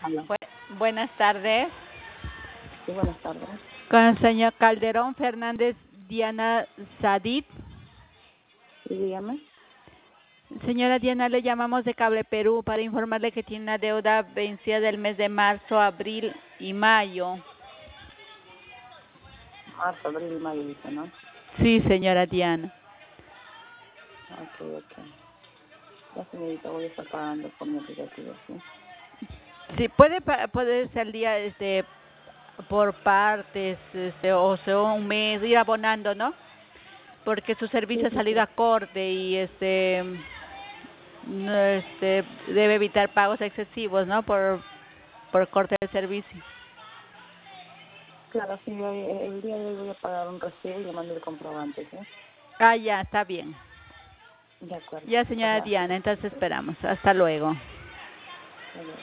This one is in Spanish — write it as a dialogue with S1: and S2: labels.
S1: Hola.
S2: Buenas tardes.
S1: Sí, buenas tardes.
S2: Con el señor Calderón Fernández Diana Sadid.
S1: Sí, dígame.
S2: Señora Diana, le llamamos de Cable Perú para informarle que tiene una deuda vencida del mes de marzo, abril y mayo.
S1: Marzo, abril y mayo, dice, ¿no?
S2: Sí, señora Diana.
S1: Ok. Ya, señorita, voy a estar pagando por mi aplicativo, ¿sí?
S2: Sí, puede ser el día por partes, o sea, un mes, ir abonando, ¿no? Porque su servicio ha
S1: Sí.
S2: salido a corte y no, debe evitar pagos excesivos, ¿no? Por corte de servicio.
S1: Claro, sí, el día de hoy voy a pagar un recibo y le mando el comprobante, ¿sí?
S2: Ah, ya, está bien.
S1: De acuerdo.
S2: Ya, señora
S1: Gracias.
S2: Diana, entonces esperamos. Hasta luego.
S1: Hasta luego.